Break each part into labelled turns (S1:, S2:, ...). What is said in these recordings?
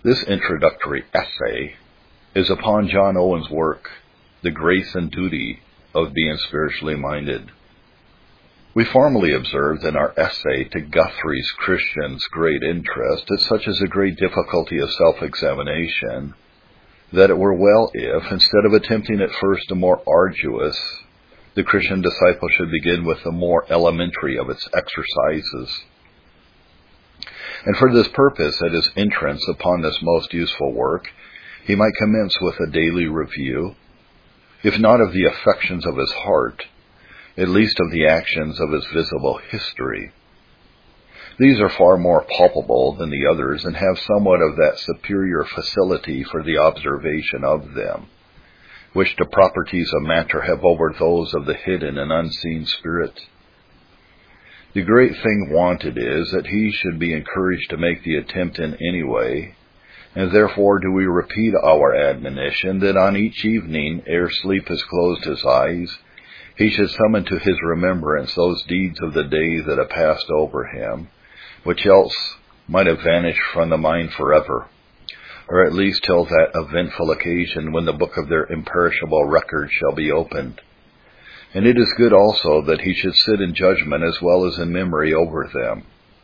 S1: This introductory essay is upon John Owen's work, The Grace and Duty of Being Spiritually Minded. We formally observed in our essay to Guthrie's Christian's great interest that such is a great difficulty of self-examination, that it were well if, instead of attempting at first a more arduous, the Christian disciple should begin with the more elementary of its exercises. And for this purpose, at his entrance upon this most useful work, he might commence with a daily review, if not of the affections of his heart, at least of the actions of his visible history. These are far more palpable than the others and have somewhat of that superior facility for the observation of them, which the properties of matter have over those of the hidden and unseen spirit. The great thing wanted is that he should be encouraged to make the attempt in any way, and therefore do we repeat our admonition that on each evening, ere sleep has closed his eyes, he should summon to his remembrance those deeds of the day that have passed over him, which else might have vanished from the mind forever, or at least till that eventful occasion when the book of their imperishable record shall be opened. And it is good also that he should sit in judgment as well as in memory over them.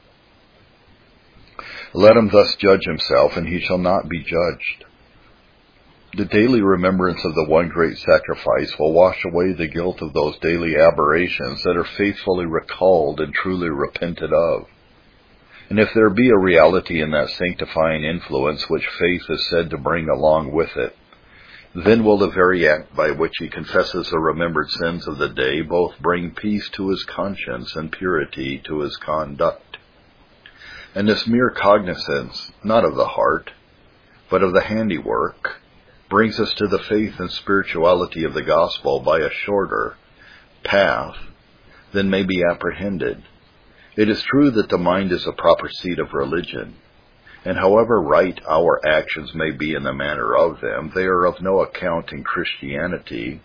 S1: Let him thus judge himself, and he shall not be judged. The daily remembrance of the one great sacrifice will wash away the guilt of those daily aberrations that are faithfully recalled and truly repented of. And if there be a reality in that sanctifying influence which faith is said to bring along with it, then will the very act by which he confesses the remembered sins of the day both bring peace to his conscience and purity to his conduct. And this mere cognizance, not of the heart, but of the handiwork, brings us to the faith and spirituality of the gospel by a shorter path than may be apprehended. It is true that the mind is a proper seat of religion, and however right our actions may be in the manner of them, they are of no account in Christianity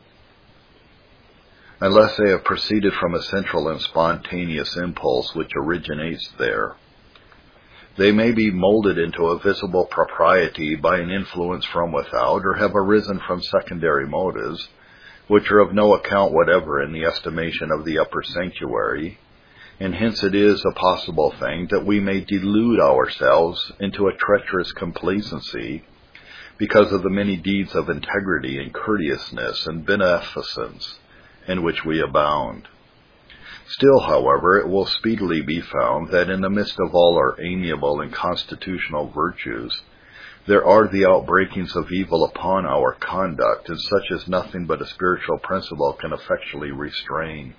S1: unless they have proceeded from a central and spontaneous impulse which originates there. They may be molded into a visible propriety by an influence from without, or have arisen from secondary motives, which are of no account whatever in the estimation of the upper sanctuary, and hence it is a possible thing that we may delude ourselves into a treacherous complacency because of the many deeds of integrity and courteousness and beneficence in which we abound. Still, however, it will speedily be found that in the midst of all our amiable and constitutional virtues, there are the outbreakings of evil upon our conduct, and such as nothing but a spiritual principle can effectually restrain.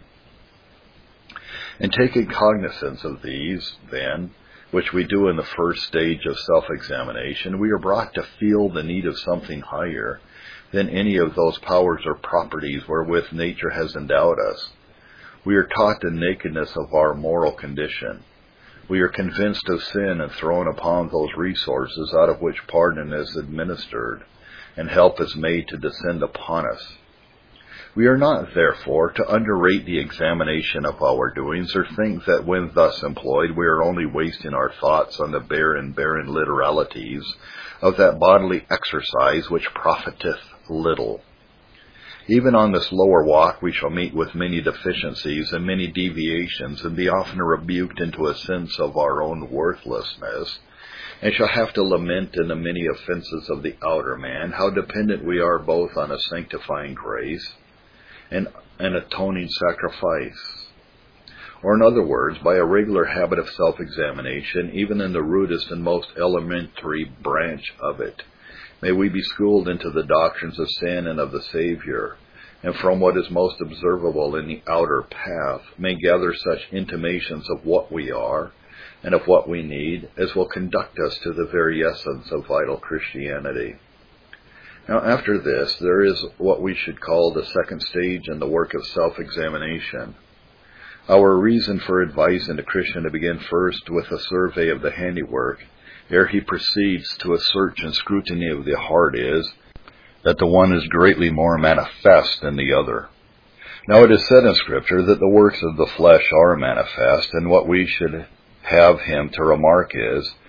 S1: And taking cognizance of these, then, which we do in the first stage of self-examination, we are brought to feel the need of something higher than any of those powers or properties wherewith nature has endowed us. We are taught the nakedness of our moral condition. We are convinced of sin and thrown upon those resources out of which pardon is administered and help is made to descend upon us. We are not, therefore, to underrate the examination of our doings, or think that when thus employed we are only wasting our thoughts on the barren literalities of that bodily exercise which profiteth little. Even on this lower walk we shall meet with many deficiencies and many deviations, and be often rebuked into a sense of our own worthlessness, and shall have to lament in the many offenses of the outer man how dependent we are both on a sanctifying grace and an atoning sacrifice. Or in other words, by a regular habit of self-examination, even in the rudest and most elementary branch of it, may we be schooled into the doctrines of sin and of the Savior, and from what is most observable in the outer path, may gather such intimations of what we are and of what we need as will conduct us to the very essence of vital Christianity. Now, after this, there is what we should call the second stage in the work of self-examination. Our reason for advising the Christian to begin first with a survey of the handiwork, ere he proceeds to a search and scrutiny of the heart, is that the one is greatly more manifest than the other. Now, it is said in Scripture that the works of the flesh are manifest, and what we should have him to remark is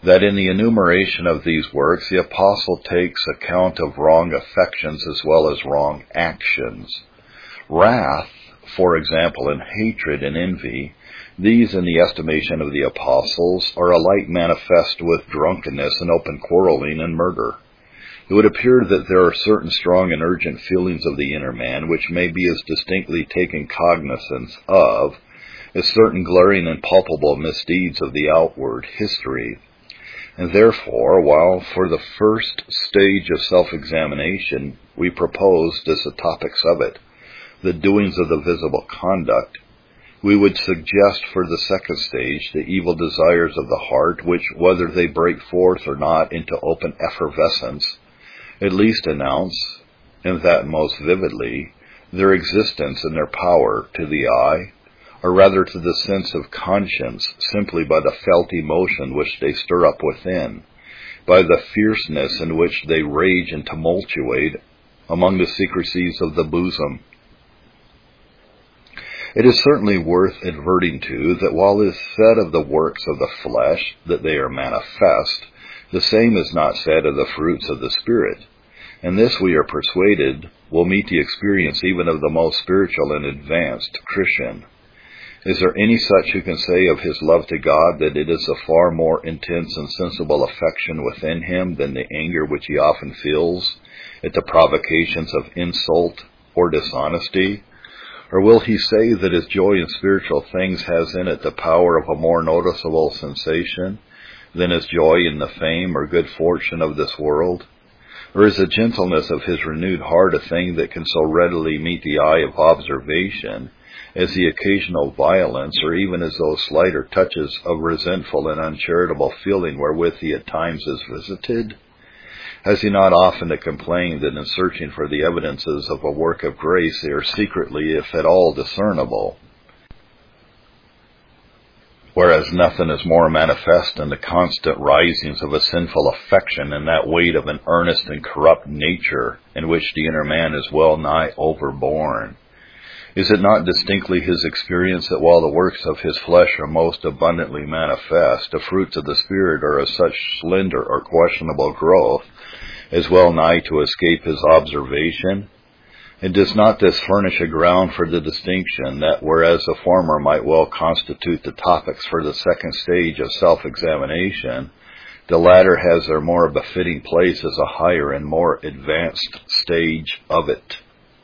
S1: that in the enumeration of these works the apostle takes account of wrong affections as well as wrong actions. Wrath, for example, and hatred and envy, these, in the estimation of the apostles, are alike manifest with drunkenness and open quarreling and murder. It would appear that there are certain strong and urgent feelings of the inner man which may be as distinctly taken cognizance of as certain glaring and palpable misdeeds of the outward history. And therefore, while for the first stage of self-examination we proposed as the topics of it the doings of the visible conduct, we would suggest for the second stage the evil desires of the heart, which, whether they break forth or not into open effervescence, at least announce, and that most vividly, their existence and their power to the eye, or rather to the sense of conscience, simply by the felt emotion which they stir up within, by the fierceness in which they rage and tumultuate among the secrecies of the bosom. It is certainly worth adverting to that while it is said of the works of the flesh that they are manifest, the same is not said of the fruits of the Spirit, and this, we are persuaded, will meet the experience even of the most spiritual and advanced Christian. Is there any such who can say of his love to God that it is a far more intense and sensible affection within him than the anger which he often feels at the provocations of insult or dishonesty? Or will he say that his joy in spiritual things has in it the power of a more noticeable sensation than his joy in the fame or good fortune of this world? Or is the gentleness of his renewed heart a thing that can so readily meet the eye of observation as the occasional violence, or even as those slighter touches of resentful and uncharitable feeling wherewith he at times is visited? Has he not often to complain that in searching for the evidences of a work of grace they are secretly, if at all, discernible? Whereas nothing is more manifest than the constant risings of a sinful affection and that weight of an earnest and corrupt nature in which the inner man is well nigh overborne. Is it not distinctly his experience that while the works of his flesh are most abundantly manifest, the fruits of the Spirit are of such slender or questionable growth as well nigh to escape his observation? And does not this furnish a ground for the distinction that whereas the former might well constitute the topics for the second stage of self-examination, the latter has their more befitting place as a higher and more advanced stage of it?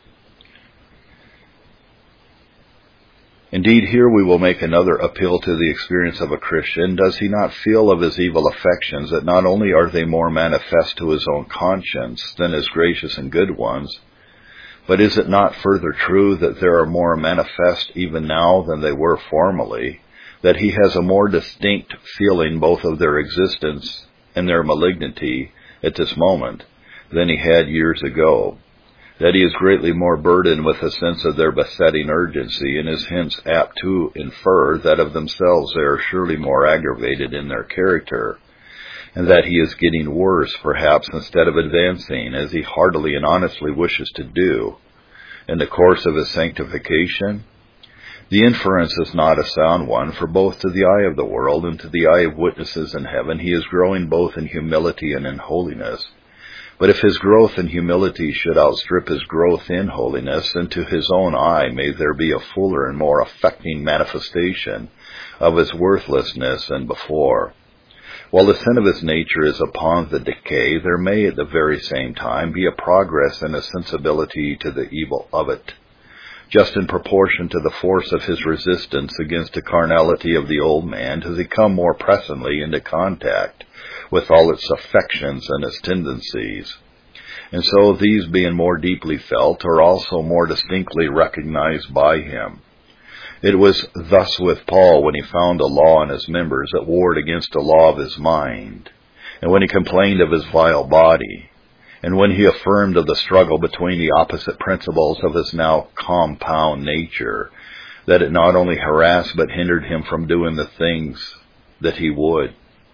S1: Indeed, here we will make another appeal to the experience of a Christian. Does he not feel of his evil affections that not only are they more manifest to his own conscience than his gracious and good ones, but is it not further true that they are more manifest even now than they were formerly, that he has a more distinct feeling both of their existence and their malignity at this moment than he had years ago, that he is greatly more burdened with a sense of their besetting urgency, and is hence apt to infer that of themselves they are surely more aggravated in their character, and that he is getting worse, perhaps, instead of advancing, as he heartily and honestly wishes to do, in the course of his sanctification? The inference is not a sound one, for both to the eye of the world and to the eye of witnesses in heaven he is growing both in humility and in holiness. But if his growth in humility should outstrip his growth in holiness, then to his own eye may there be a fuller and more affecting manifestation of his worthlessness than before. While the sin of his nature is upon the decay, there may at the very same time be a progress in his sensibility to the evil of it, just in proportion to the force of his resistance against the carnality of the old man does he come more presently into contact with all its affections and its tendencies. And so these, being more deeply felt, are also more distinctly recognized by him. It was thus with Paul when he found a law in his members that warred against the law of his mind, and when he complained of his vile body, and when he affirmed of the struggle between the opposite principles of his now compound nature, that it not only harassed but hindered him from doing the things that he would.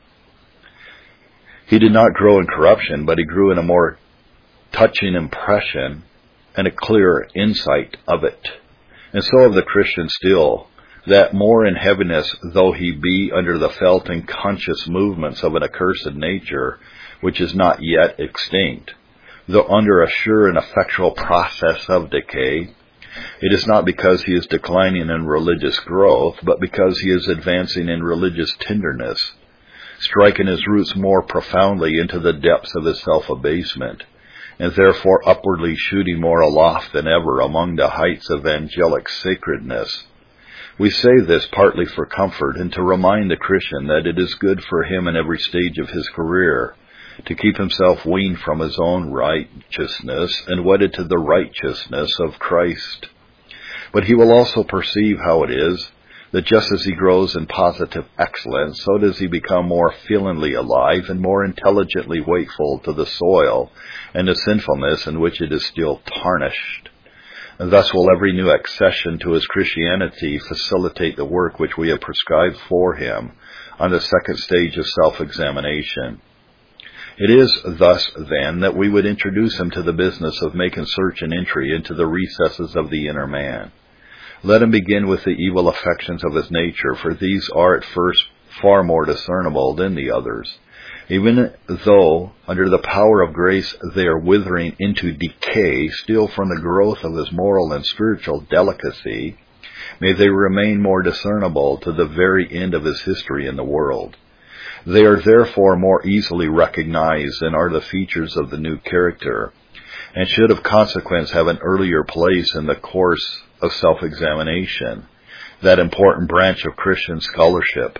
S1: He did not grow in corruption, but he grew in a more touching impression and a clearer insight of it. And so of the Christian still, that more in heaviness though he be under the felt and conscious movements of an accursed nature, which is not yet extinct, though under a sure and effectual process of decay, it is not because he is declining in religious growth, but because he is advancing in religious tenderness, striking his roots more profoundly into the depths of his self-abasement, and therefore upwardly shooting more aloft than ever among the heights of angelic sacredness. We say this partly for comfort and to remind the Christian that it is good for him in every stage of his career to keep himself weaned from his own righteousness and wedded to the righteousness of Christ. But he will also perceive how it is that just as he grows in positive excellence, so does he become more feelingly alive and more intelligently wakeful to the soil and the sinfulness in which it is still tarnished. And thus will every new accession to his Christianity facilitate the work which we have prescribed for him on the second stage of self-examination. It is thus, then, that we would introduce him to the business of making search and entry into the recesses of the inner man. Let him begin with the evil affections of his nature, for these are at first far more discernible than the others. Even though, under the power of grace, they are withering into decay, still from the growth of his moral and spiritual delicacy, may they remain more discernible to the very end of his history in the world. They are therefore more easily recognized and are the features of the new character, and should of consequence have an earlier place in the course of self-examination, that important branch of Christian scholarship.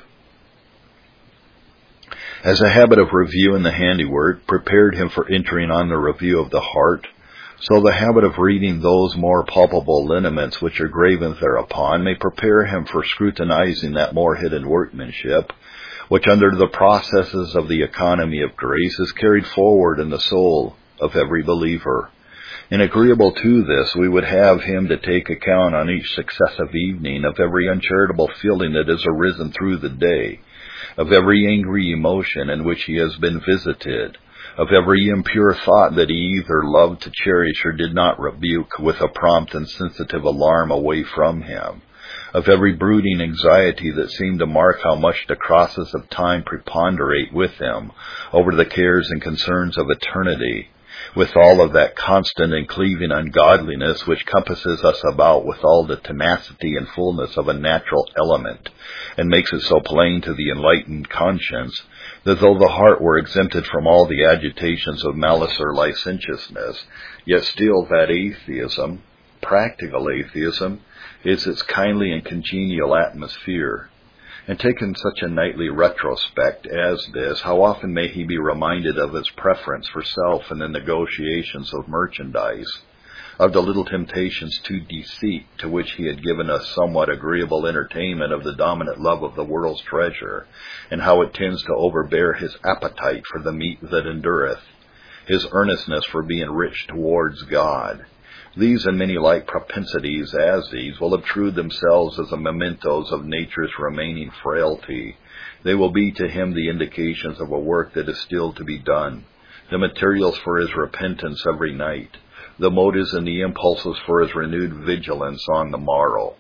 S1: As a habit of reviewing the handiwork prepared him for entering on the review of the heart, so the habit of reading those more palpable lineaments which are graven thereupon may prepare him for scrutinizing that more hidden workmanship, which under the processes of the economy of grace is carried forward in the soul of every believer. And agreeable to this, we would have him to take account on each successive evening of every uncharitable feeling that has arisen through the day, of every angry emotion in which he has been visited, of every impure thought that he either loved to cherish or did not rebuke with a prompt and sensitive alarm away from him, of every brooding anxiety that seemed to mark how much the crosses of time preponderate with him over the cares and concerns of eternity, with all of that constant and cleaving ungodliness which compasses us about with all the tenacity and fullness of a natural element, and makes it so plain to the enlightened conscience that though the heart were exempted from all the agitations of malice or licentiousness, yet still that atheism, practical atheism, is its kindly and congenial atmosphere. And taken such a nightly retrospect as this, how often may he be reminded of his preference for self in the negotiations of merchandise, of the little temptations to deceit to which he had given us somewhat agreeable entertainment of the dominant love of the world's treasure, and how it tends to overbear his appetite for the meat that endureth, his earnestness for being rich towards God. These and many like propensities as these will obtrude themselves as the mementos of nature's remaining frailty. They will be to him the indications of a work that is still to be done, the materials for his repentance every night, the motives and the impulses for his renewed vigilance on the morrow.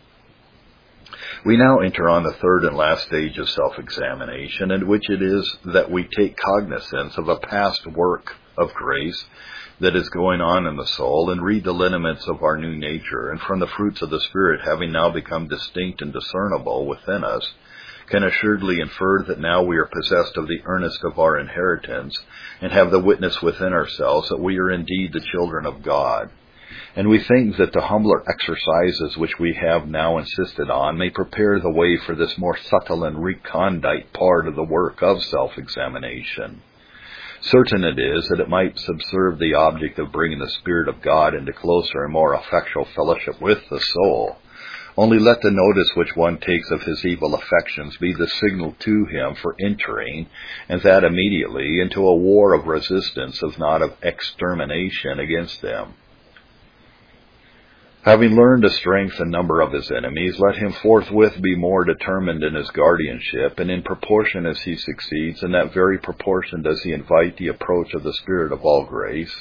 S1: We now enter on the third and last stage of self-examination, in which it is that we take cognizance of a past work of grace that is going on in the soul, and read the lineaments of our new nature, and from the fruits of the Spirit having now become distinct and discernible within us, can assuredly infer that now we are possessed of the earnest of our inheritance, and have the witness within ourselves that we are indeed the children of God. And we think that the humbler exercises which we have now insisted on may prepare the way for this more subtle and recondite part of the work of self-examination. Certain it is that it might subserve the object of bringing the Spirit of God into closer and more effectual fellowship with the soul. Only let the notice which one takes of his evil affections be the signal to him for entering, and that immediately, into a war of resistance, if not of extermination, against them. Having learned the strength and number of his enemies, let him forthwith be more determined in his guardianship, and in proportion as he succeeds, in that very proportion does he invite the approach of the Spirit of all grace,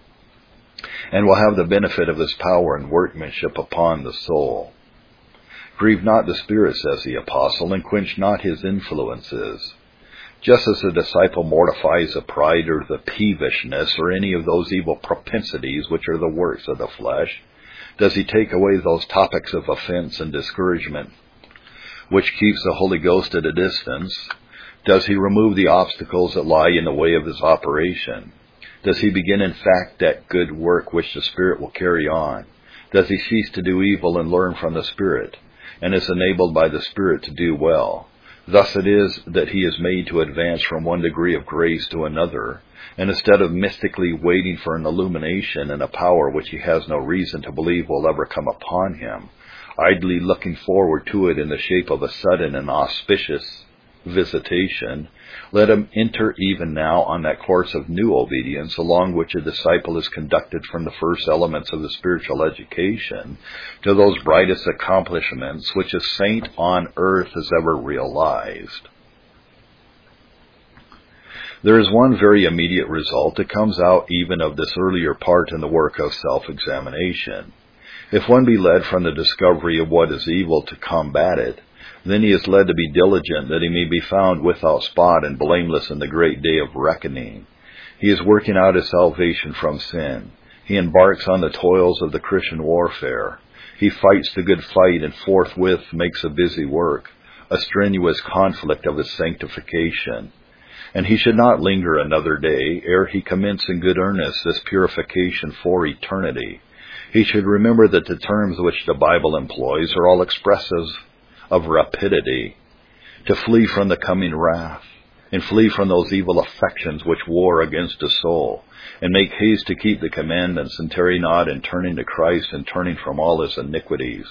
S1: and will have the benefit of his power and workmanship upon the soul. Grieve not the Spirit, says the apostle, and quench not his influences. Just as the disciple mortifies the pride or the peevishness or any of those evil propensities which are the works of the flesh, does he take away those topics of offense and discouragement which keeps the Holy Ghost at a distance? Does he remove the obstacles that lie in the way of his operation? Does he begin in fact that good work which the Spirit will carry on? Does he cease to do evil and learn from the Spirit, and is enabled by the Spirit to do well? Thus it is that he is made to advance from one degree of grace to another, and instead of mystically waiting for an illumination and a power which he has no reason to believe will ever come upon him, idly looking forward to it in the shape of a sudden and auspicious visitation, let him enter even now on that course of new obedience along which a disciple is conducted from the first elements of the spiritual education to those brightest accomplishments which a saint on earth has ever realized. There is one very immediate result that comes out even of this earlier part in the work of self-examination. If one be led from the discovery of what is evil to combat it, then he is led to be diligent that he may be found without spot and blameless in the great day of reckoning. He is working out his salvation from sin. He embarks on the toils of the Christian warfare. He fights the good fight and forthwith makes a busy work, a strenuous conflict of his sanctification. And he should not linger another day ere he commence in good earnest this purification for eternity. He should remember that the terms which the Bible employs are all expressive of rapidity, to flee from the coming wrath, and flee from those evil affections which war against the soul, and make haste to keep the commandments, and tarry not in turning to Christ and turning from all his iniquities.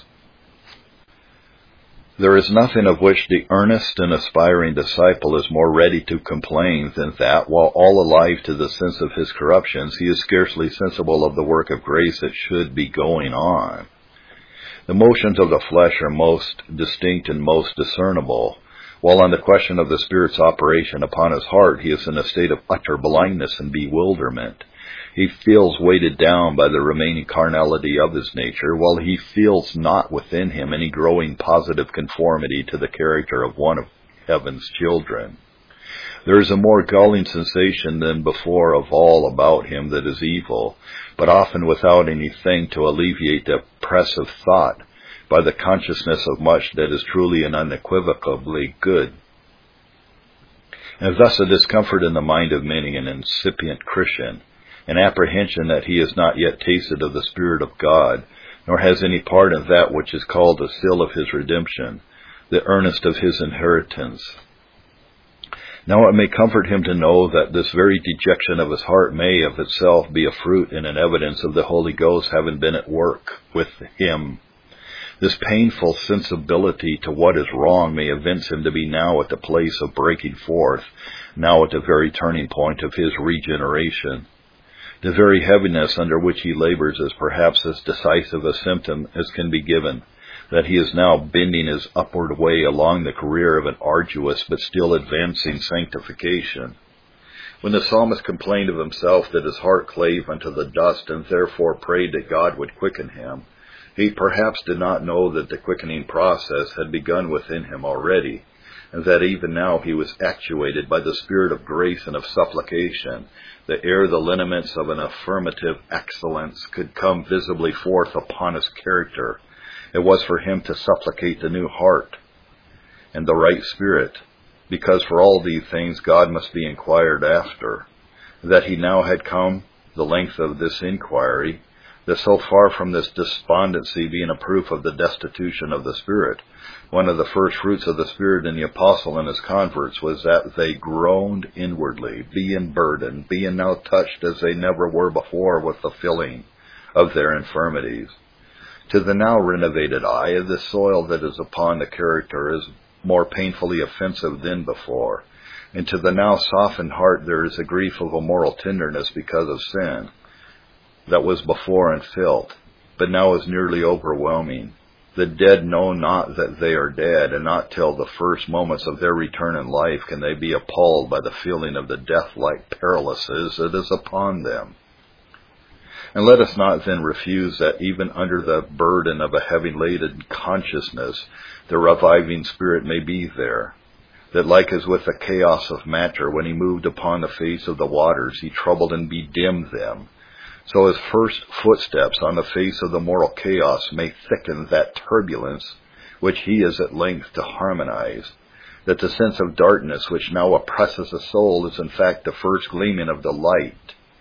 S1: There is nothing of which the earnest and aspiring disciple is more ready to complain than that, while all alive to the sense of his corruptions, he is scarcely sensible of the work of grace that should be going on. The motions of the flesh are most distinct and most discernible, while on the question of the Spirit's operation upon his heart, he is in a state of utter blindness and bewilderment. He feels weighted down by the remaining carnality of his nature, while he feels not within him any growing positive conformity to the character of one of heaven's children. There is a more galling sensation than before of all about him that is evil, but often without anything to alleviate the oppressive thought by the consciousness of much that is truly and unequivocally good. And thus a discomfort in the mind of many an incipient Christian, an apprehension that he has not yet tasted of the Spirit of God, nor has any part in that which is called the seal of his redemption, the earnest of his inheritance. Now it may comfort him to know that this very dejection of his heart may of itself be a fruit and an evidence of the Holy Ghost having been at work with him. This painful sensibility to what is wrong may evince him to be now at the place of breaking forth, now at the very turning point of his regeneration. The very heaviness under which he labors is perhaps as decisive a symptom as can be given, that he is now bending his upward way along the career of an arduous but still advancing sanctification. When the psalmist complained of himself that his heart clave unto the dust and therefore prayed that God would quicken him, he perhaps did not know that the quickening process had begun within him already, and that even now he was actuated by the Spirit of grace and of supplication, that ere the lineaments of an affirmative excellence could come visibly forth upon his character, it was for him to supplicate the new heart and the right spirit, because for all these things God must be inquired after. That he now had come the length of this inquiry, that so far from this despondency being a proof of the destitution of the Spirit, one of the first fruits of the Spirit in the apostle and his converts was that they groaned inwardly, being burdened, being now touched as they never were before with the filling of their infirmities. To the now renovated eye, the soil that is upon the character is more painfully offensive than before, and to the now softened heart there is a grief of a moral tenderness because of sin that was before unfelt, but now is nearly overwhelming. The dead know not that they are dead, and not till the first moments of their return in life can they be appalled by the feeling of the death-like paralysis that is upon them. And let us not then refuse that even under the burden of a heavy-laden consciousness, the reviving Spirit may be there. That like as with the chaos of matter, when he moved upon the face of the waters, he troubled and bedimmed them, so his first footsteps on the face of the moral chaos may thicken that turbulence which he is at length to harmonize. That the sense of darkness which now oppresses the soul is in fact the first gleaming of the light,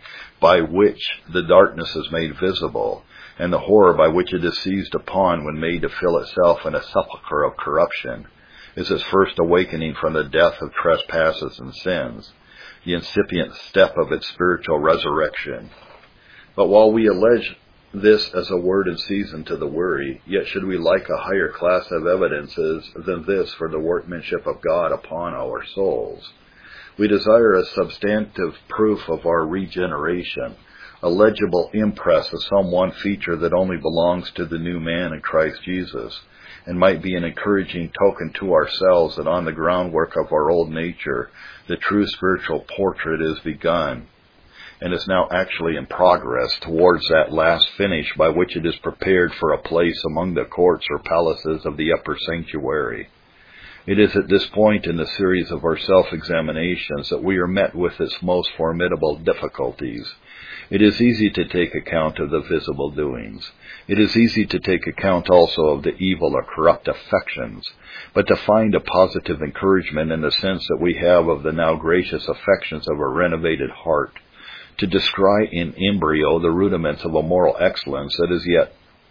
S1: by which the darkness is made visible, and the horror by which it is seized upon when made to fill itself in a sepulchre of corruption, is its first awakening from the death of trespasses and sins, the incipient step of its spiritual resurrection. But while we allege this as a word in season to the weary, yet should we like a higher class of evidences than this for the workmanship of God upon our souls. We desire a substantive proof of our regeneration, a legible impress of some one feature that only belongs to the new man in Christ Jesus, and might be an encouraging token to ourselves that on the groundwork of our old nature, the true spiritual portrait is begun, and is now actually in progress towards that last finish by which it is prepared for a place among the courts or palaces of the upper sanctuary. It is at this point in the series of our self-examinations that we are met with its most formidable difficulties. It is easy to take account of the visible doings. It is easy to take account also of the evil or corrupt affections, but to find a positive encouragement in the sense that we have of the now gracious affections of a renovated heart, to descry in embryo the rudiments of a moral excellence that is yet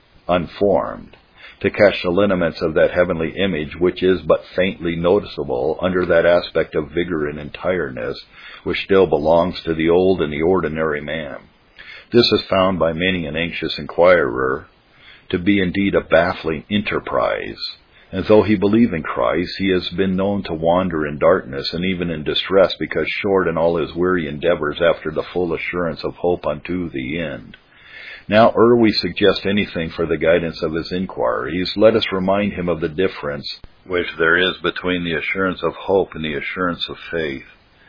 S1: unformed, to catch the lineaments of that heavenly image which is but faintly noticeable under that aspect of vigor and entireness which still belongs to the old and the ordinary man. This is found by many an anxious inquirer to be indeed a baffling enterprise, and though he believe in Christ, he has been known to wander in darkness and even in distress, because short in all his weary endeavors after the full assurance of hope unto the end. Now, ere we suggest anything for the guidance of his inquiries, let us remind him of the difference which there is between the assurance of hope and the assurance of faith.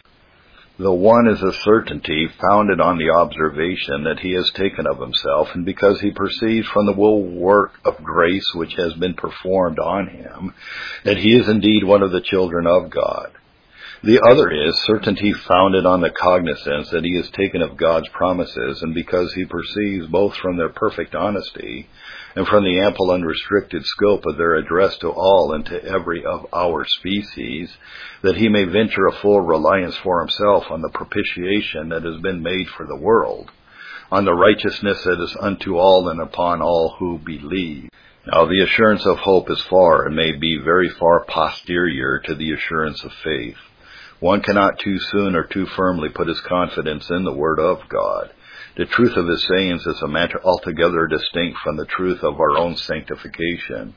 S1: The one is a certainty founded on the observation that he has taken of himself, and because he perceives from the will work of grace which has been performed on him, that he is indeed one of the children of God. The other is certainty founded on the cognizance that he is taken of God's promises, and because he perceives both from their perfect honesty and from the ample unrestricted scope of their address to all and to every of our species, that he may venture a full reliance for himself on the propitiation that has been made for the world, on the righteousness that is unto all and upon all who believe. Now the assurance of hope is far, and may be very far posterior to the assurance of faith. One cannot too soon or too firmly put his confidence in the Word of God. The truth of his sayings is a matter altogether distinct from the truth of our own sanctification.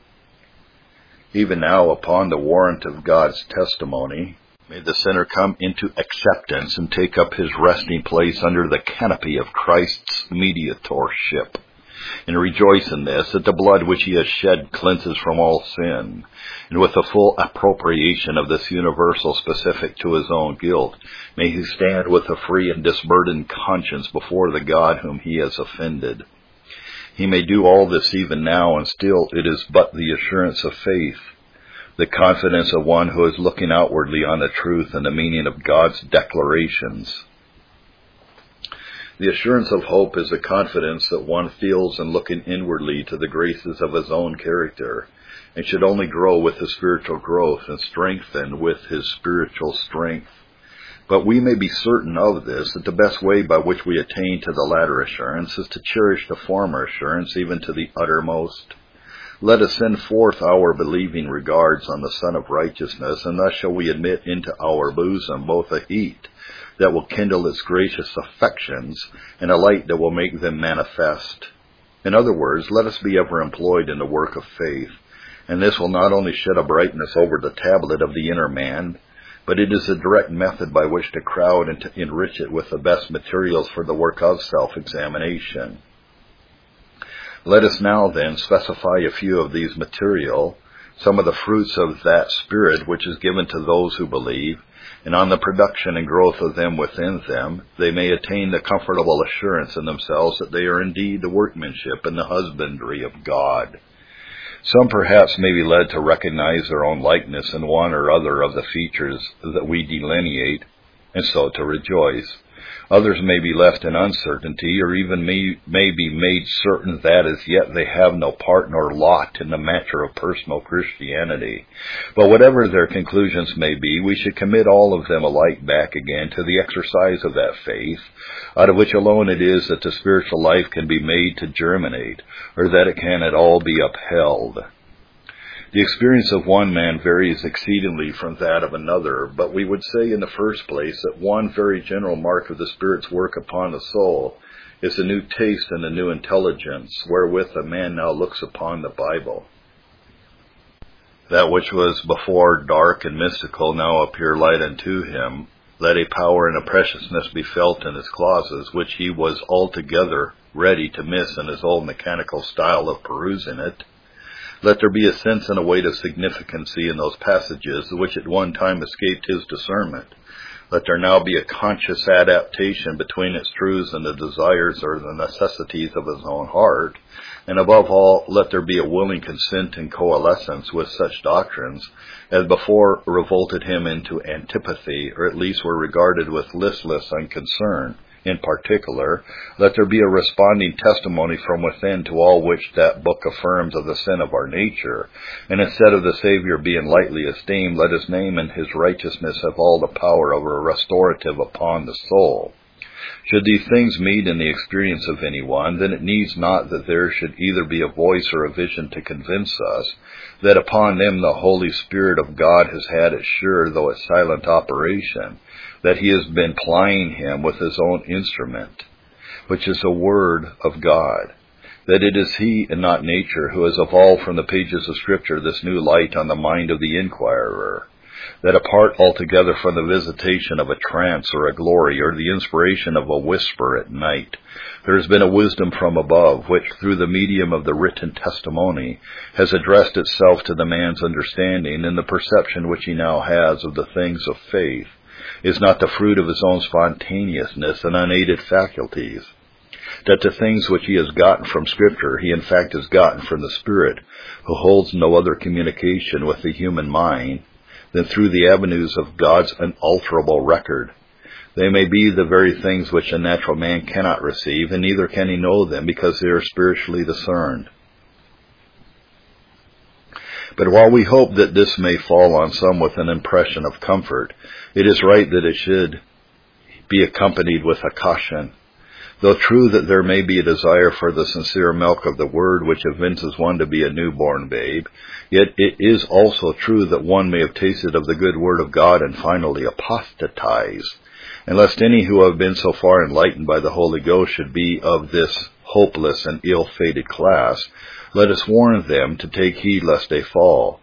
S1: Even now, upon the warrant of God's testimony, may the sinner come into acceptance and take up his resting place under the canopy of Christ's mediatorship, and rejoice in this, that the blood which he has shed cleanses from all sin, and with the full appropriation of this universal specific to his own guilt, may he stand with a free and disburdened conscience before the God whom he has offended. He may do all this even now, and still it is but the assurance of faith, the confidence of one who is looking outwardly on the truth and the meaning of God's declarations. The assurance of hope is the confidence that one feels in looking inwardly to the graces of his own character, and should only grow with his spiritual growth and strengthen with his spiritual strength. But we may be certain of this, that the best way by which we attain to the latter assurance is to cherish the former assurance even to the uttermost. Let us send forth our believing regards on the Son of Righteousness, and thus shall we admit into our bosom both a heat that will kindle its gracious affections, and a light that will make them manifest. In other words, let us be ever employed in the work of faith, and this will not only shed a brightness over the tablet of the inner man, but it is a direct method by which to crowd and to enrich it with the best materials for the work of self-examination. Let us now then specify a few of these material, some of the fruits of that Spirit which is given to those who believe, and on the production and growth of them within them, they may attain the comfortable assurance in themselves that they are indeed the workmanship and the husbandry of God. Some perhaps may be led to recognize their own likeness in one or other of the features that we delineate, and so to rejoice. Others may be left in uncertainty, or even may be made certain that as yet they have no part nor lot in the matter of personal Christianity. But whatever their conclusions may be, we should commit all of them alike back again to the exercise of that faith, out of which alone it is that the spiritual life can be made to germinate, or that it can at all be upheld. The experience of one man varies exceedingly from that of another, but we would say in the first place that one very general mark of the Spirit's work upon the soul is a new taste and a new intelligence wherewith a man now looks upon the Bible. That which was before dark and mystical now appear light unto him. Let a power and a preciousness be felt in his clauses, which he was altogether ready to miss in his old mechanical style of perusing it. Let there be a sense and a weight of significancy in those passages which at one time escaped his discernment. Let there now be a conscious adaptation between its truths and the desires or the necessities of his own heart. And above all, let there be a willing consent and coalescence with such doctrines as before revolted him into antipathy, or at least were regarded with listless unconcern. In particular, let there be a responding testimony from within to all which that book affirms of the sin of our nature, and instead of the Savior being lightly esteemed, let his name and his righteousness have all the power of a restorative upon the soul. Should these things meet in the experience of anyone, then it needs not that there should either be a voice or a vision to convince us that upon them the Holy Spirit of God has had its sure, though its silent operation, that he has been plying him with his own instrument, which is the Word of God, that it is he and not nature who has evolved from the pages of Scripture this new light on the mind of the inquirer, that apart altogether from the visitation of a trance or a glory or the inspiration of a whisper at night, there has been a wisdom from above, which through the medium of the written testimony has addressed itself to the man's understanding, and the perception which he now has of the things of faith is not the fruit of his own spontaneousness and unaided faculties, that the things which he has gotten from Scripture he in fact has gotten from the Spirit, who holds no other communication with the human mind than through the avenues of God's unalterable record. They may be the very things which a natural man cannot receive, and neither can he know them because they are spiritually discerned. But while we hope that this may fall on some with an impression of comfort, it is right that it should be accompanied with a caution. Though true that there may be a desire for the sincere milk of the Word which evinces one to be a newborn babe, yet it is also true that one may have tasted of the good Word of God and finally apostatize. And lest any who have been so far enlightened by the Holy Ghost should be of this hopeless and ill-fated class, let us warn them to take heed lest they fall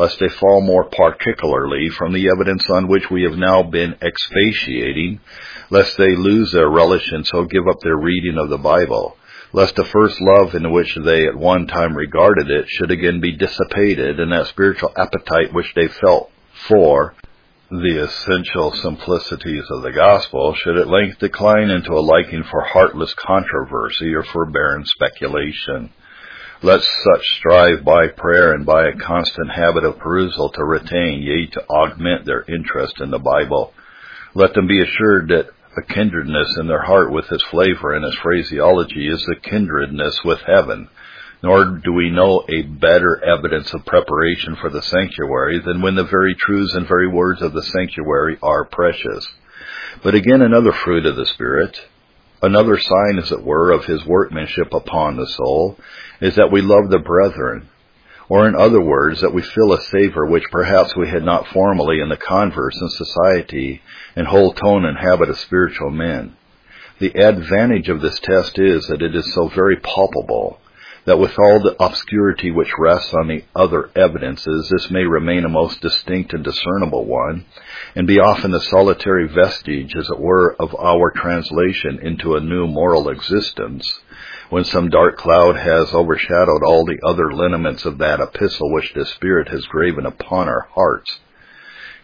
S1: more particularly from the evidence on which we have now been expatiating, lest they lose their relish and so give up their reading of the Bible, lest the first love in which they at one time regarded it should again be dissipated, and that spiritual appetite which they felt for the essential simplicities of the gospel should at length decline into a liking for heartless controversy or for barren speculation. Let such strive by prayer and by a constant habit of perusal to retain, yea, to augment their interest in the Bible. Let them be assured that a kindredness in their heart with its flavor and its phraseology is the kindredness with heaven. Nor do we know a better evidence of preparation for the sanctuary than when the very truths and very words of the sanctuary are precious. But again, another fruit of the Spirit, another sign, as it were, of his workmanship upon the soul, is that we love the brethren, or in other words, that we feel a savor which perhaps we had not formerly in the converse and society and whole tone and habit of spiritual men. The advantage of this test is that it is so very palpable, that with all the obscurity which rests on the other evidences, this may remain a most distinct and discernible one, and be often the solitary vestige, as it were, of our translation into a new moral existence, when some dark cloud has overshadowed all the other lineaments of that epistle which the Spirit has graven upon our hearts.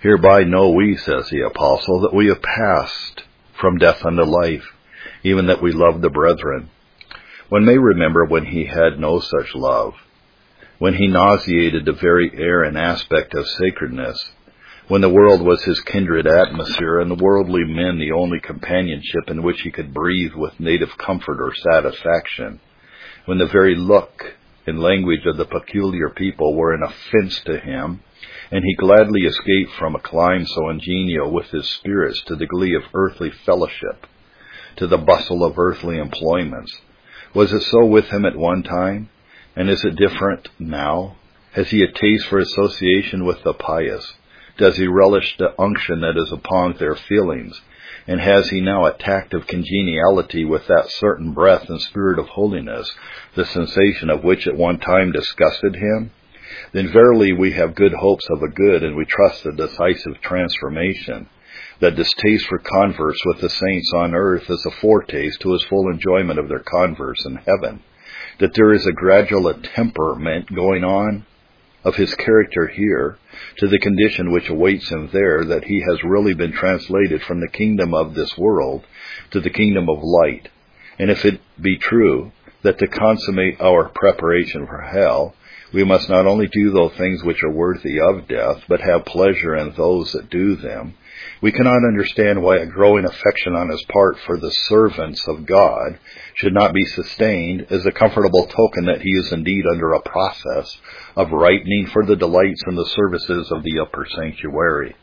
S1: Hereby know we, says the apostle, that we have passed from death unto life, even that we love the brethren. One may remember when he had no such love, when he nauseated the very air and aspect of sacredness, when the world was his kindred atmosphere and the worldly men the only companionship in which he could breathe with native comfort or satisfaction, when the very look and language of the peculiar people were an offense to him, and he gladly escaped from a clime so ungenial with his spirits to the glee of earthly fellowship, to the bustle of earthly employments. Was it so with him at one time? And is it different now? Has he a taste for association with the pious? Does he relish the unction that is upon their feelings? And has he now a tact of congeniality with that certain breath and spirit of holiness, the sensation of which at one time disgusted him? Then verily we have good hopes of a good, and we trust a decisive transformation. That distaste for converse with the saints on earth is a foretaste to his full enjoyment of their converse in heaven. That there is a gradual temperament going on of his character here to the condition which awaits him there, that he has really been translated from the kingdom of this world to the kingdom of light. And if it be true that to consummate our preparation for hell, we must not only do those things which are worthy of death, but have pleasure in those that do them, we cannot understand why a growing affection on his part for the servants of God should not be sustained as a comfortable token that he is indeed under a process of ripening for the delights and the services of the upper sanctuary.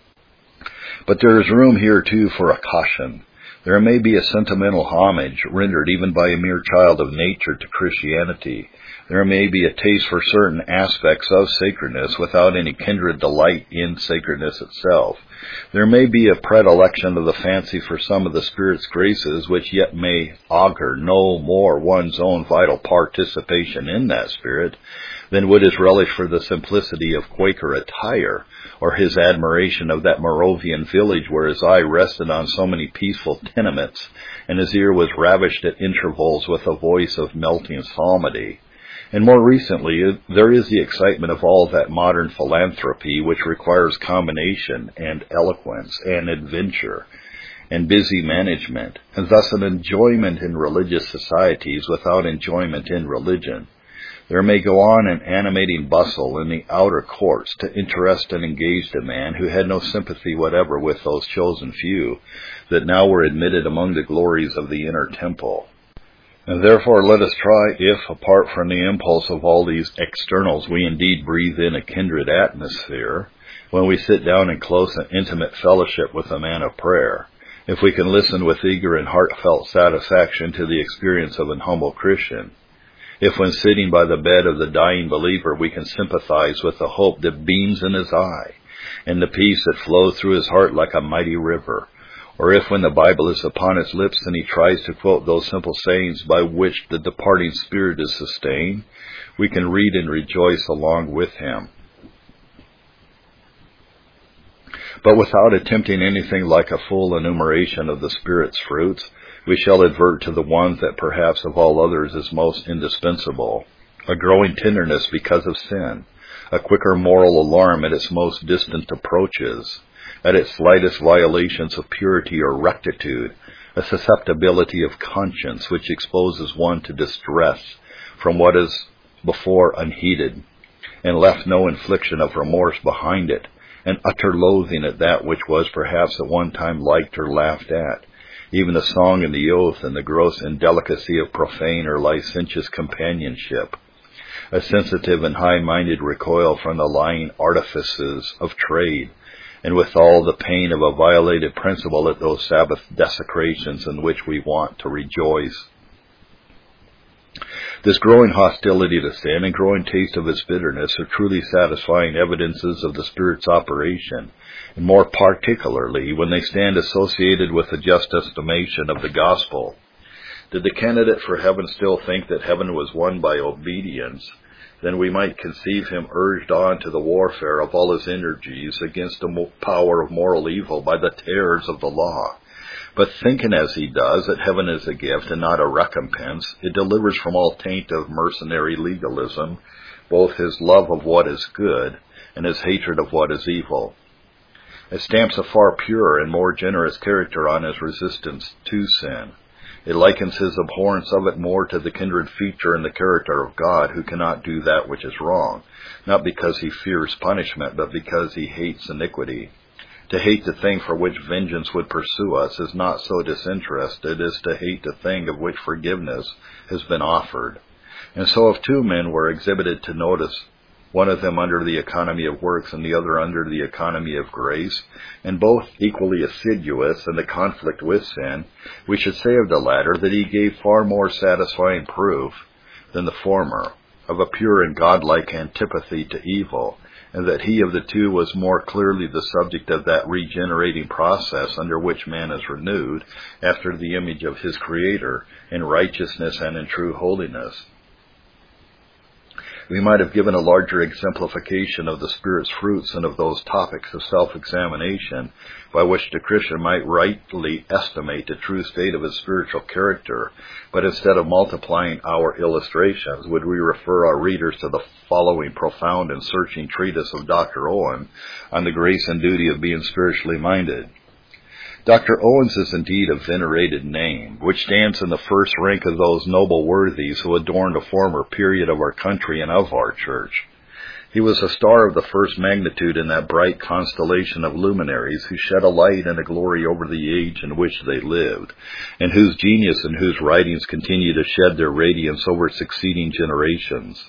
S1: But there is room here too for a caution. There may be a sentimental homage rendered even by a mere child of nature to Christianity. There may be a taste for certain aspects of sacredness without any kindred delight in sacredness itself. There may be a predilection of the fancy for some of the Spirit's graces which yet may augur no more one's own vital participation in that Spirit than would his relish for the simplicity of Quaker attire, or his admiration of that Moravian village where his eye rested on so many peaceful tenements, and his ear was ravished at intervals with a voice of melting psalmody. And more recently, there is the excitement of all that modern philanthropy which requires combination and eloquence and adventure and busy management, and thus an enjoyment in religious societies without enjoyment in religion. There may go on an animating bustle in the outer courts to interest and engage a man who had no sympathy whatever with those chosen few that now were admitted among the glories of the inner temple. And therefore let us try if, apart from the impulse of all these externals, we indeed breathe in a kindred atmosphere when we sit down in close and intimate fellowship with a man of prayer, if we can listen with eager and heartfelt satisfaction to the experience of an humble Christian, if when sitting by the bed of the dying believer we can sympathize with the hope that beams in his eye and the peace that flows through his heart like a mighty river, or if when the Bible is upon his lips and he tries to quote those simple sayings by which the departing spirit is sustained, we can read and rejoice along with him. But without attempting anything like a full enumeration of the Spirit's fruits, we shall advert to the one that perhaps of all others is most indispensable: a growing tenderness because of sin, a quicker moral alarm at its most distant approaches, at its slightest violations of purity or rectitude, a susceptibility of conscience which exposes one to distress from what is before unheeded, and left no infliction of remorse behind it, an utter loathing at that which was perhaps at one time liked or laughed at, even the song and the oath and the gross indelicacy of profane or licentious companionship, a sensitive and high-minded recoil from the lying artifices of trade, and with all the pain of a violated principle at those Sabbath desecrations in which we want to rejoice. This growing hostility to sin and growing taste of its bitterness are truly satisfying evidences of the Spirit's operation, and more particularly when they stand associated with the just estimation of the gospel. Did the candidate for heaven still think that heaven was won by obedience, then we might conceive him urged on to the warfare of all his energies against the power of moral evil by the terrors of the law. But thinking as he does that heaven is a gift and not a recompense, it delivers from all taint of mercenary legalism both his love of what is good and his hatred of what is evil. It stamps a far purer and more generous character on his resistance to sin. It likens his abhorrence of it more to the kindred feature in the character of God, who cannot do that which is wrong, not because he fears punishment, but because he hates iniquity. To hate the thing for which vengeance would pursue us is not so disinterested as to hate the thing of which forgiveness has been offered. And so if two men were exhibited to notice, one of them under the economy of works and the other under the economy of grace, and both equally assiduous in the conflict with sin, we should say of the latter that he gave far more satisfying proof than the former of a pure and godlike antipathy to evil, and that he of the two was more clearly the subject of that regenerating process under which man is renewed after the image of his Creator in righteousness and in true holiness. We might have given a larger exemplification of the Spirit's fruits and of those topics of self-examination by which the Christian might rightly estimate the true state of his spiritual character, but instead of multiplying our illustrations, would we refer our readers to the following profound and searching treatise of Dr. Owen on the grace and duty of being spiritually minded. Dr. Owen's is indeed a venerated name, which stands in the first rank of those noble worthies who adorned a former period of our country and of our church. He was a star of the first magnitude in that bright constellation of luminaries who shed a light and a glory over the age in which they lived, and whose genius and whose writings continue to shed their radiance over succeeding generations.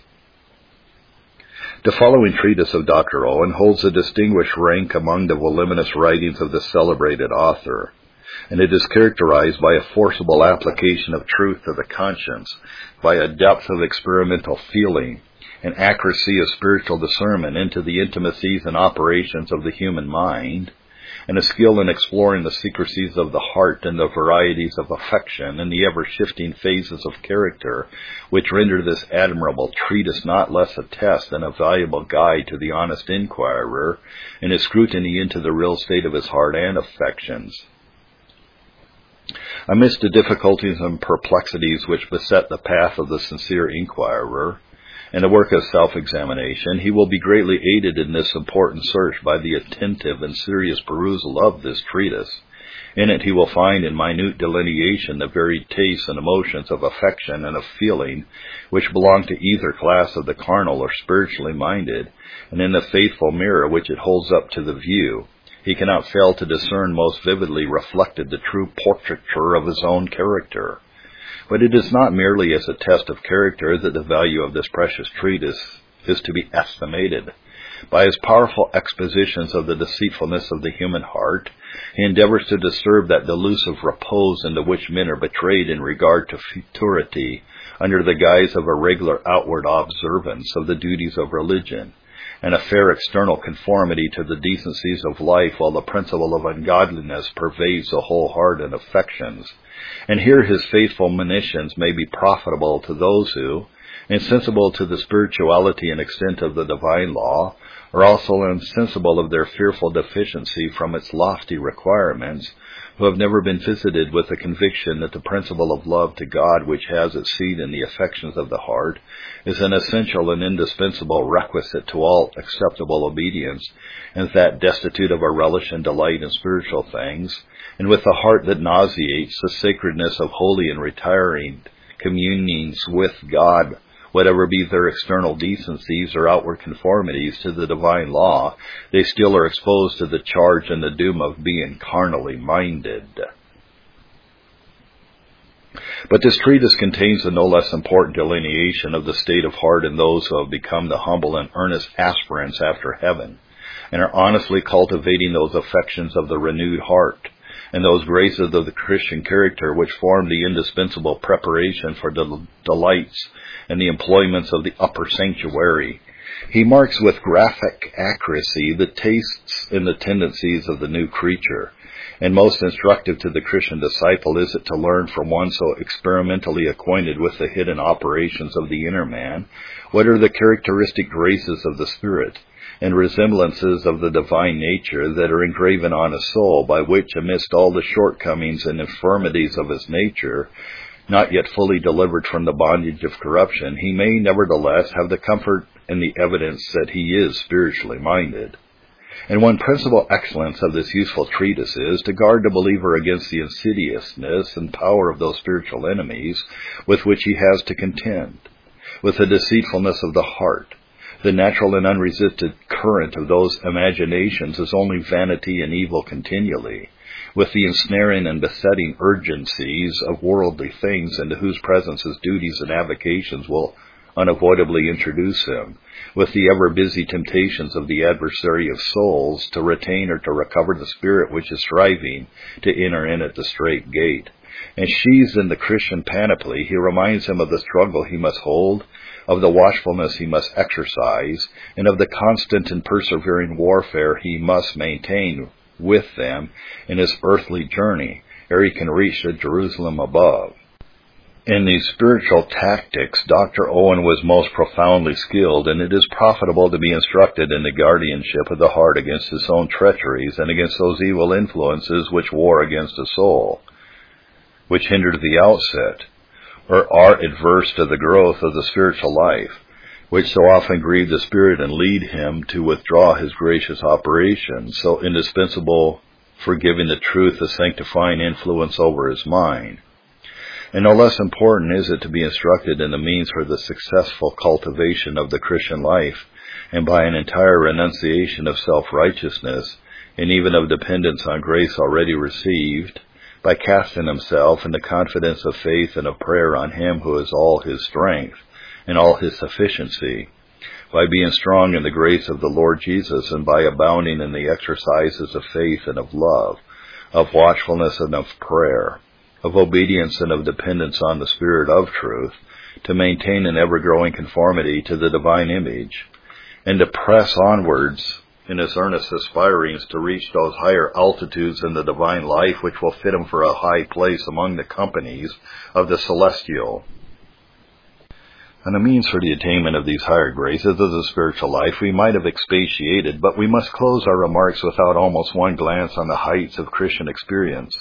S1: The following treatise of Dr. Owen holds a distinguished rank among the voluminous writings of the celebrated author, and it is characterized by a forcible application of truth to the conscience, by a depth of experimental feeling, an accuracy of spiritual discernment into the intimacies and operations of the human mind, and a skill in exploring the secrecies of the heart and the varieties of affection and the ever-shifting phases of character, which render this admirable treatise not less a test than a valuable guide to the honest inquirer in his scrutiny into the real state of his heart and affections. Amidst the difficulties and perplexities which beset the path of the sincere inquirer, in the work of self-examination, he will be greatly aided in this important search by the attentive and serious perusal of this treatise. In it he will find in minute delineation the varied tastes and emotions of affection and of feeling which belong to either class of the carnal or spiritually minded, and in the faithful mirror which it holds up to the view, he cannot fail to discern most vividly reflected the true portraiture of his own character. But it is not merely as a test of character that the value of this precious treatise is to be estimated. By his powerful expositions of the deceitfulness of the human heart, he endeavors to disturb that delusive repose into which men are betrayed in regard to futurity, under the guise of a regular outward observance of the duties of religion, and a fair external conformity to the decencies of life, while the principle of ungodliness pervades the whole heart and affections. And here his faithful monitions may be profitable to those who, insensible to the spirituality and extent of the divine law, are also insensible of their fearful deficiency from its lofty requirements, who have never been visited with the conviction that the principle of love to God, which has its seat in the affections of the heart, is an essential and indispensable requisite to all acceptable obedience, and that destitute of a relish and delight in spiritual things, and with a heart that nauseates the sacredness of holy and retiring communings with God, whatever be their external decencies or outward conformities to the divine law, they still are exposed to the charge and the doom of being carnally minded. But this treatise contains a no less important delineation of the state of heart in those who have become the humble and earnest aspirants after heaven, and are honestly cultivating those affections of the renewed heart, and those graces of the Christian character which form the indispensable preparation for the delights and the employments of the upper sanctuary. He marks with graphic accuracy the tastes and the tendencies of the new creature, and most instructive to the Christian disciple is it to learn from one so experimentally acquainted with the hidden operations of the inner man what are the characteristic graces of the Spirit, and resemblances of the divine nature that are engraven on his soul, by which, amidst all the shortcomings and infirmities of his nature, not yet fully delivered from the bondage of corruption, he may nevertheless have the comfort and the evidence that he is spiritually minded. And one principal excellence of this useful treatise is to guard the believer against the insidiousness and power of those spiritual enemies with which he has to contend, with the deceitfulness of the heart. The natural and unresisted current of those imaginations is only vanity and evil continually, with the ensnaring and besetting urgencies of worldly things into whose presence his duties and avocations will unavoidably introduce him, with the ever-busy temptations of the adversary of souls to retain or to recover the spirit which is striving to enter in at the strait gate. And sheathed in the Christian panoply, he reminds him of the struggle he must hold, of the watchfulness he must exercise, and of the constant and persevering warfare he must maintain with them in his earthly journey, ere he can reach the Jerusalem above. In these spiritual tactics, Dr. Owen was most profoundly skilled, and it is profitable to be instructed in the guardianship of the heart against its own treacheries and against those evil influences which war against the soul, which hinder the outset, or are adverse to the growth of the spiritual life, which so often grieve the spirit and lead him to withdraw his gracious operations, so indispensable for giving the truth a sanctifying influence over his mind. And no less important is it to be instructed in the means for the successful cultivation of the Christian life, and by an entire renunciation of self-righteousness, and even of dependence on grace already received, by casting himself in the confidence of faith and of prayer on Him who is all his strength and all his sufficiency, by being strong in the grace of the Lord Jesus, and by abounding in the exercises of faith and of love, of watchfulness and of prayer, of obedience and of dependence on the Spirit of truth, to maintain an ever-growing conformity to the divine image, and to press onwards in his earnest aspirings to reach those higher altitudes in the divine life which will fit him for a high place among the companies of the celestial. And the means for the attainment of these higher graces of the spiritual life we might have expatiated, but we must close our remarks without almost one glance on the heights of Christian experience,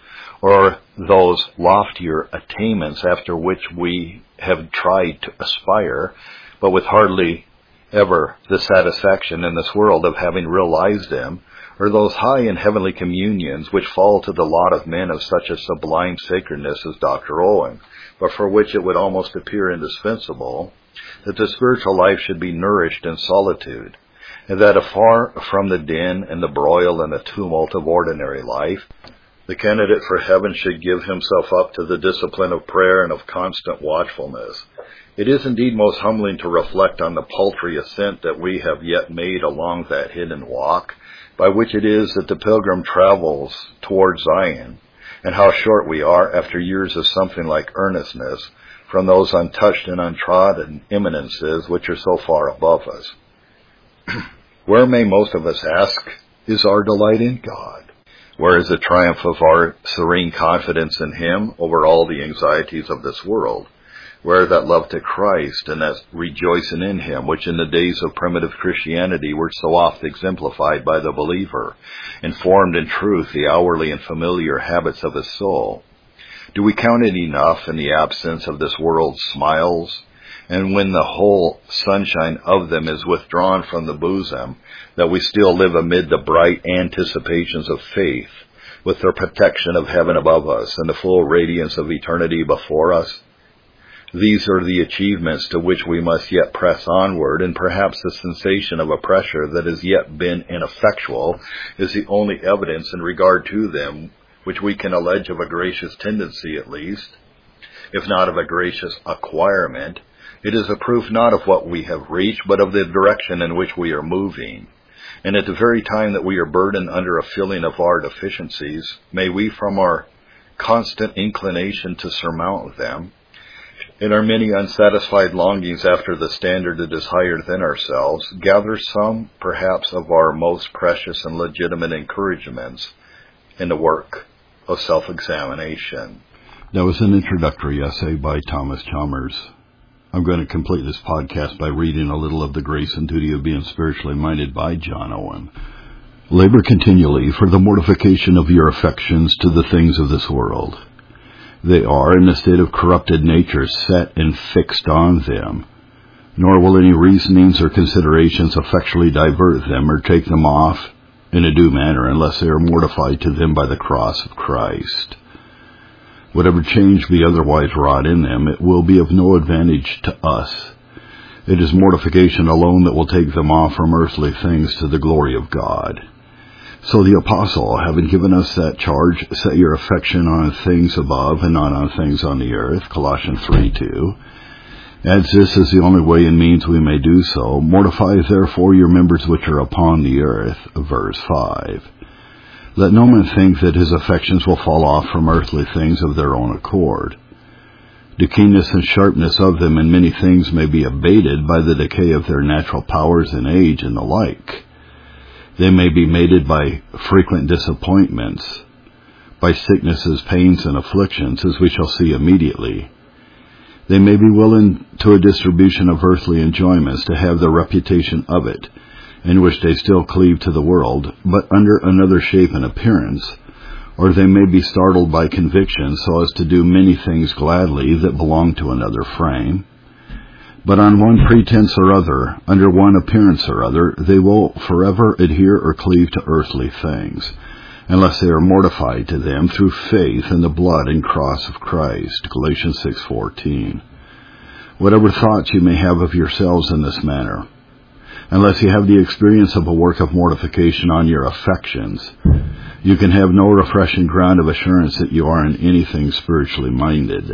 S1: or those loftier attainments after which we have tried to aspire, but with hardly ever the satisfaction in this world of having realized them, or those high and heavenly communions which fall to the lot of men of such a sublime sacredness as Dr. Owen, but for which it would almost appear indispensable that the spiritual life should be nourished in solitude, and that afar from the din and the broil and the tumult of ordinary life, the candidate for heaven should give himself up to the discipline of prayer and of constant watchfulness. It is indeed most humbling to reflect on the paltry ascent that we have yet made along that hidden walk, by which it is that the pilgrim travels toward Zion, and how short we are, after years of something like earnestness, from those untouched and untrodden eminences which are so far above us. Where, may most of us ask, is our delight in God? Where is the triumph of our serene confidence in Him over all the anxieties of this world? Where that love to Christ and that rejoicing in Him, which in the days of primitive Christianity were so oft exemplified by the believer, and formed in truth the hourly and familiar habits of his soul? Do we count it enough in the absence of this world's smiles, and when the whole sunshine of them is withdrawn from the bosom, that we still live amid the bright anticipations of faith, with the protection of heaven above us and the full radiance of eternity before us? These are the achievements to which we must yet press onward, and perhaps the sensation of a pressure that has yet been ineffectual is the only evidence in regard to them which we can allege of a gracious tendency at least, if not of a gracious acquirement. It is a proof not of what we have reached, but of the direction in which we are moving. And at the very time that we are burdened under a feeling of our deficiencies, may we, from our constant inclination to surmount them, in our many unsatisfied longings after the standard that is higher than ourselves, gather some, perhaps, of our most precious and legitimate encouragements in the work of self-examination. That was an introductory essay by Thomas Chalmers. I'm going to complete this podcast by reading a little of The Grace and Duty of Being Spiritually Minded by John Owen. Labor continually for the mortification of your affections to the things of this world. They are, in a state of corrupted nature, set and fixed on them.
S2: nor will any reasonings or considerations effectually divert them or take them off in a due manner unless they are mortified to them by the cross of Christ. Whatever change be otherwise wrought in them, it will be of no advantage to us. It is mortification alone that will take them off from earthly things to the glory of God. So the apostle, having given us that charge, set your affection on things above and not on things on the earth, Colossians 3:2, adds this as the only way and means we may do so. Mortify therefore your members which are upon the earth, verse 5. Let no man think that his affections will fall off from earthly things of their own accord. The keenness and sharpness of them in many things may be abated by the decay of their natural powers and age and the like. They may be mated by frequent disappointments, by sicknesses, pains, and afflictions, as we shall see immediately. They may be willing to a distribution of earthly enjoyments to have the reputation of it, in which they still cleave to the world, but under another shape and appearance, or they may be startled by conviction so as to do many things gladly that belong to another frame. But on one pretense or other, under one appearance or other, they will forever adhere or cleave to earthly things, unless they are mortified to them through faith in the blood and cross of Christ, Galatians 6:14. Whatever thoughts you may have of yourselves in this manner, unless you have the experience of a work of mortification on your affections, you can have no refreshing ground of assurance that you are in anything spiritually minded.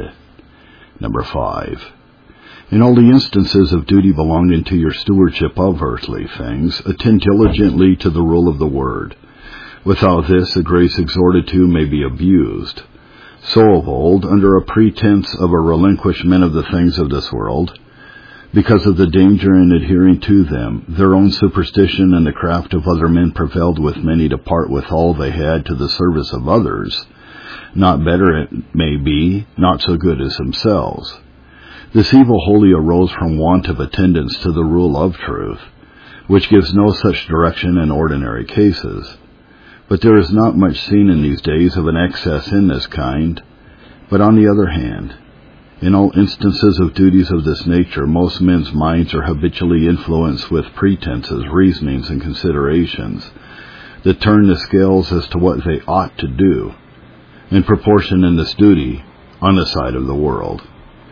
S2: Number 5. In all the instances of duty belonging to your stewardship of earthly things, attend diligently to the rule of the word. Without this, the grace exhorted to may be abused. So of old, under a pretense of a relinquishment of the things of this world, because of the danger in adhering to them, their own superstition and the craft of other men prevailed with many to part with all they had to the service of others, not better it may be, not so good as themselves. This evil wholly arose from want of attendance to the rule of truth, which gives no such direction in ordinary cases. But there is not much seen in these days of an excess in this kind. But on the other hand, in all instances of duties of this nature, most men's minds are habitually influenced with pretenses, reasonings, and considerations that turn the scales as to what they ought to do, in proportion in this duty, on the side of the world.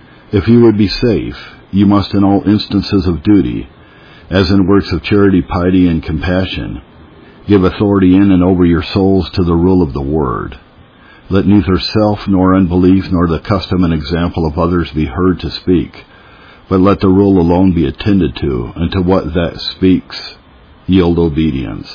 S2: If you would be safe, you must in all instances of duty, as in works of charity, piety, and compassion, give authority in and over your souls to the rule of the word. Let neither self nor unbelief nor the custom and example of others be heard to speak, but let the rule alone be attended to, and to what that speaks yield obedience.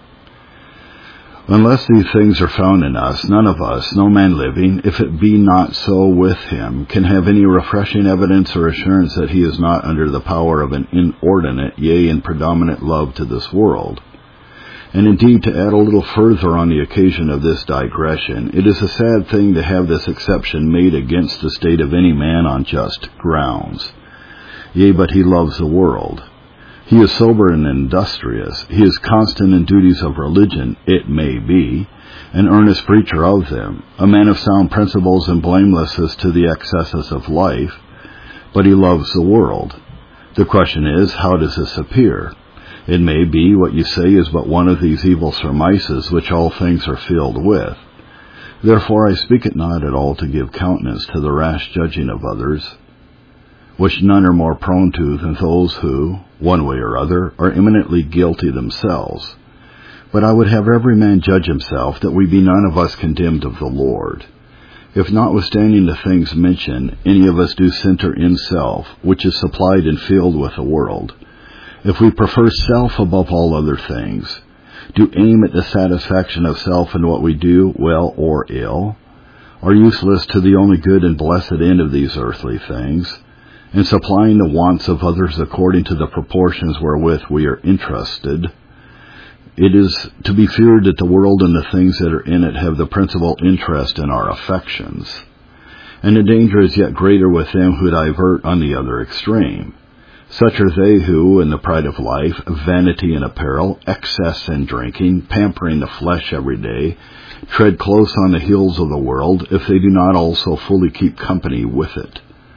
S2: Unless these things are found in us, none of us, no man living, if it be not so with him, can have any refreshing evidence or assurance that he is not under the power of an inordinate, yea, and predominant love to this world. And indeed, to add a little further on the occasion of this digression, it is a sad thing to have this exception made against the state of any man on just grounds. Yea, but he loves the world. He is sober and industrious. He is constant in duties of religion, it may be, an earnest preacher of them, a man of sound principles and blameless as to the excesses of life, but he loves the world. The question is, how does this appear? It may be what you say is but one of these evil surmises which all things are filled with. Therefore I speak it not at all to give countenance to the rash judging of others, which none are more prone to than those who, one way or other, are eminently guilty themselves. But I would have every man judge himself, that we be none of us condemned of the Lord. If notwithstanding the things mentioned, any of us do centre in self, which is supplied and filled with the world, if we prefer self above all other things, do aim at the satisfaction of self in what we do, well or ill, are useless to the only good and blessed end of these earthly things, and supplying the wants of others according to the proportions wherewith we are entrusted, it is to be feared that the world and the things that are in it have the principal interest in our affections. And the danger is yet greater with them who divert on the other extreme. Such are they who, in the pride of life, vanity in apparel, excess in drinking, pampering the flesh every day, tread close on the heels of the world, if they do not also fully keep company with it.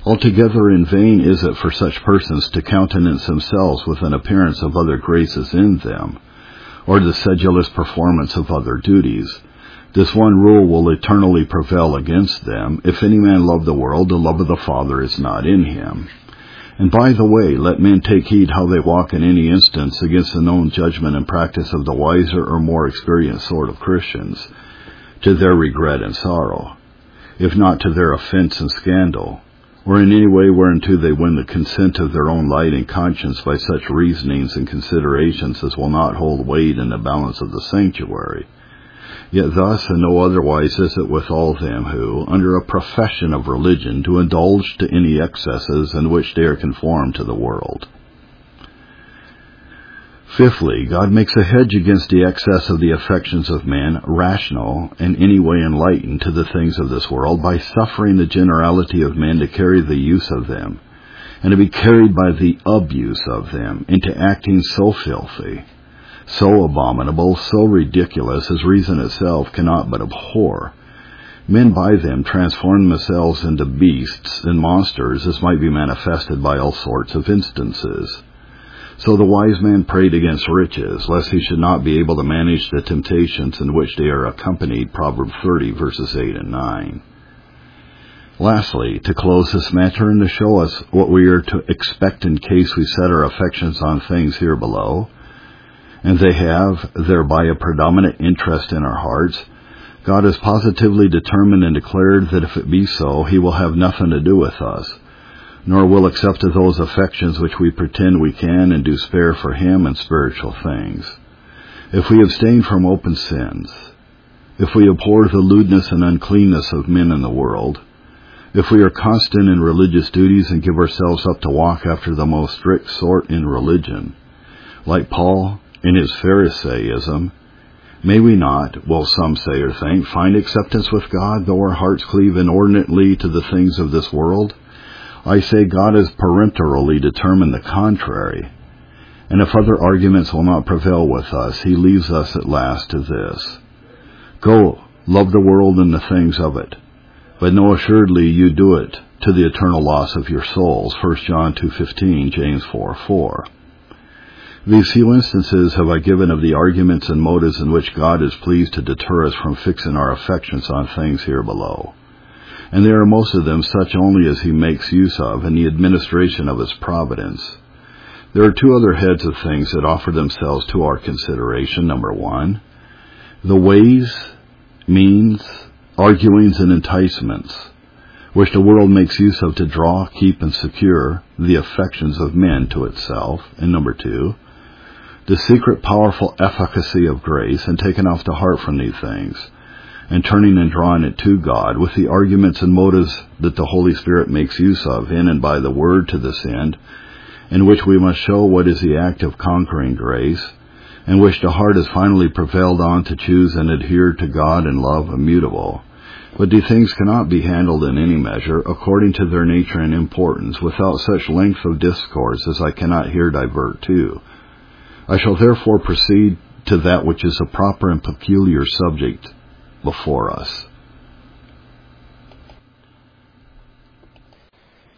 S2: Altogether in vain is it for such persons to countenance themselves with an appearance of other graces in them, or the sedulous performance of other duties. This one rule will eternally prevail against them. If any man love the world, the love of the Father is not in him. And by the way, let men take heed how they walk in any instance against the known judgment and practice of the wiser or more experienced sort of Christians, to their regret and sorrow, if not to their offense and scandal, or in any way whereunto they win the consent of their own light and conscience by such reasonings and considerations as will not hold weight in the balance of the sanctuary. Yet thus and no otherwise is it with all them who, under a profession of religion, do indulge to any excesses in which they are conformed to the world. Fifthly, God makes a hedge against the excess of the affections of men, rational and any way enlightened to the things of this world, by suffering the generality of men to carry the use of them, and to be carried by the abuse of them into acting so filthy, so abominable, so ridiculous, as reason itself cannot but abhor. Men by them transform themselves into beasts and monsters, as might be manifested by all sorts of instances. So the wise man prayed against riches, lest he should not be able to manage the temptations in which they are accompanied, Proverbs 30, verses 8 and 9. Lastly, to close this matter and to show us what we are to expect in case we set our affections on things here below, and they have thereby a predominant interest in our hearts, God has positively determined and declared that if it be so, he will have nothing to do with us, nor will accept of those affections which we pretend we can and do spare for him in spiritual things. If we abstain from open sins, if we abhor the lewdness and uncleanness of men in the world, if we are constant in religious duties and give ourselves up to walk after the most strict sort in religion, like Paul in his Pharisaism, may we not, well, some say or think, find acceptance with God, though our hearts cleave inordinately to the things of this world? I say God has peremptorily determined the contrary, and if other arguments will not prevail with us, he leaves us at last to this: Go, love the world and the things of it, but know assuredly you do it to the eternal loss of your souls, 1 John 2:15, James 4:4. These few instances have I given of the arguments and motives in which God is pleased to deter us from fixing our affections on things here below. And they are most of them such only as he makes use of in the administration of his providence. There are two other heads of things that offer themselves to our consideration. Number one, the ways, means, arguings, and enticements which the world makes use of to draw, keep, and secure the affections of men to itself. And number two, the secret powerful efficacy of grace, and taking off the heart from these things, and turning and drawing it to God with the arguments and motives that the Holy Spirit makes use of in and by the Word to this end, in which we must show what is the act of conquering grace, in which the heart has finally prevailed on to choose and adhere to God in love immutable. But these things cannot be handled in any measure, according to their nature and importance, without such length of discourse as I cannot here divert to. I shall therefore proceed to that which is a proper and peculiar subject before us.